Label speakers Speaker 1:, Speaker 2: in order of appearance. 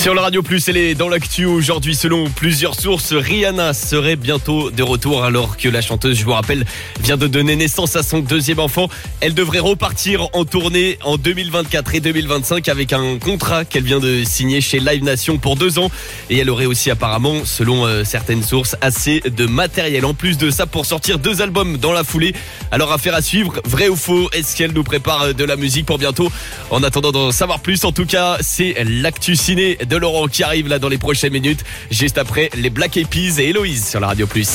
Speaker 1: Sur la Radio Plus, elle est dans l'actu aujourd'hui. Selon plusieurs sources, Rihanna serait bientôt de retour alors que la chanteuse, je vous rappelle, vient de donner naissance à son deuxième enfant. Elle devrait repartir en tournée en 2024 et 2025 avec un contrat qu'elle vient de signer chez Live Nation pour 2 ans. Et elle aurait aussi apparemment, selon certaines sources, assez de matériel. En plus de ça, pour sortir 2 albums dans la foulée. Alors affaire à suivre, vrai ou faux, est-ce qu'elle nous prépare de la musique pour bientôt? En attendant d'en savoir plus, en tout cas, c'est l'actu ciné de Laurent qui arrive là dans les prochaines minutes, juste après les Black Eyed Peas et Héloïse sur la Radio Plus.